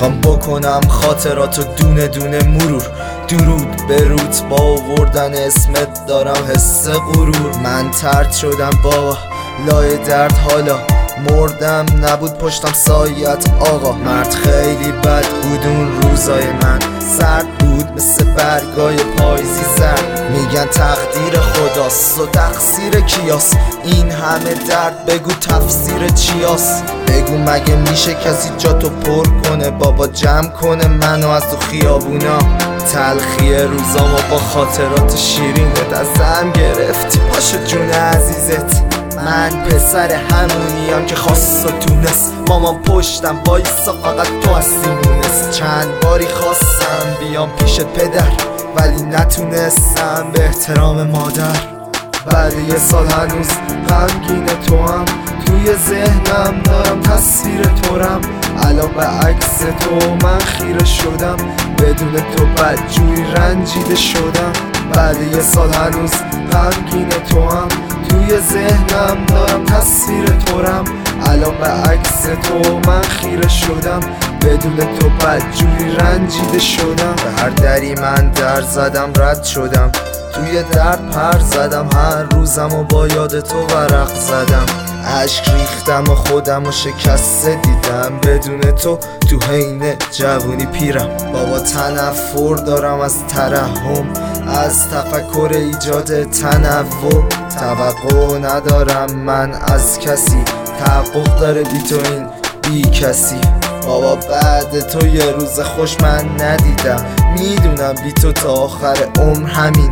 میخوام بکنم خاطراتو دونه دونه مرور. درود به روت با آوردن اسمت دارم حس غرور. من طرد شدم بابا لای درد، حالا مردم نبود پشتم سایت آقا. مرد خیلی بد بود اون روزای من، سرد بود مثل برگای پاییزی زرد. میگن تقدیر خداست و تقصیر کیاست، این همه درد بگو تفسیر چیاست. بگو مگه میشه کسی جاتو پر کنه بابا، جمع کنه منو از تو خیابونا. تلخی روزامو با خاطرات شیرینت ازم گرفتی، پاشو جون عزیزت. من پسر همونیم که خواست و تونست، مامان پشتم وایسا فقط تو هستی مونست. چند باری خواستم بیام پیش پدر ولی نتونستم به احترام مادر. بعد یه سال هنوز غمگین تو هم، توی ذهنم دارم تصویر تورم. الان به عکس تو من خیره شدم، بدون تو بدجوری رنجیده شدم. بعد یه سال هنوز غمگین تو هم، توی ذهنم دارم تصویر تورم. الان به عکس تو من خیره شدم، بدون تو بدجوری رنجیده شدم. به هر دری من در زدم رد شدم، توی درد پر زدم، هر روزم و با یاد تو ورق زدم. عشق ریختم و خودم و شکسته دیدم، بدون تو حین جوونی پیرم. بابا تنفر دارم از ترحم، از تفکر ایجاد تنوع. توقع ندارم من از کسی، تحقق داره بی تو این بی کسی. بابا بعد تو یه روز خوش من ندیدم، میدونم بی تو تا آخر عمر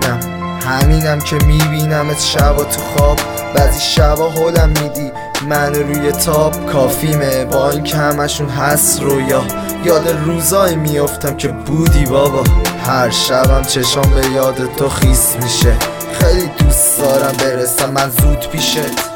همینم که میبینمت شبا تو خواب. بعضی شبا هولم میدی من روی تاب، کافیمه با این که همشون هست رویا. یاد روزایی میافتم که بودی بابا، هر شبم چشام به یاد تو خیس میشه. خیلی دوست دارم برسم من زود پیشت.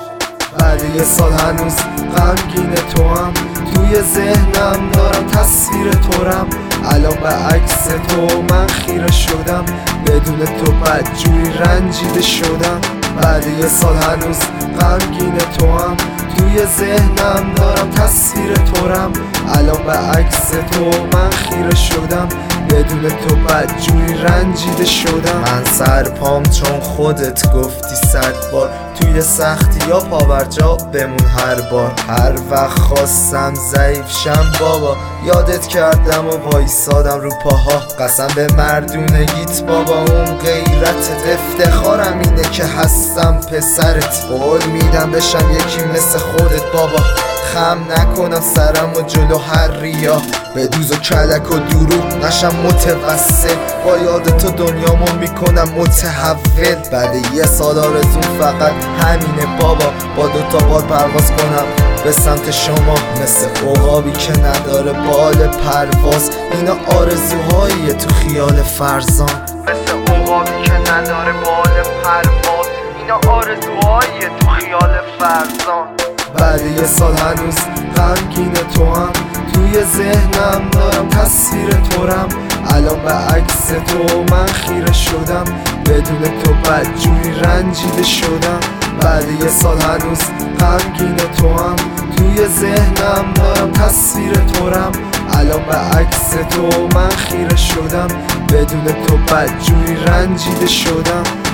بعد یه سال هنوز غمگین تو هم، توی ذهنم دارم تصویر تورم. الان به عکس تو من خیره شدم، بدون تو بدجوری رنجیده شدم. بعد یه سال هنوز غمگین تو هم، توی ذهنم دارم تصویر تورم. الان به عکس تو من خیره شدم، بدون تو بدجوری رنجیده شدم. من سرپام چون خودت گفتی 100 بار، توی سختی یا پاورجا بمون هر بار. هر وقت خواستم ضعیف شم بابا، یادت کردم و وایسادم رو پاها. قسم به مردونگیت بابا، اون غیرتت، افتخارم اینه که هستم پسرت. قول میدم بشم یکی مثل خودت بابا، خم نکنم سرم و جلو هر ریا. به دوز و کلک و دروغ نشم متوسل، با یاد تو دنیامو میکنم متحول. بعد یه سال آرزوم فقط همینه بابا، با دوتا بال پرواز کنم به سمت شما. مثل عقابی که نداره بال پرواز، اینا آرزوهاییه تو خیال فرزان. مثل عقابی که نداره بال پرواز، اینا آرزوهاییه تو خیال فرزان. بعد یه سال هنوز غمگین تو هم، توی ذهنم دارم تصویر تورم. الان به عکس تو من خیره شدم، بدون تو بدجوری رنجیده شدم. بعد یه سال هنوز غمگین تو هم، توی ذهنم دارم تصویر تورم. الان به عکس تو من خیره شدم، بدون تو بدجوری رنجیده شدم.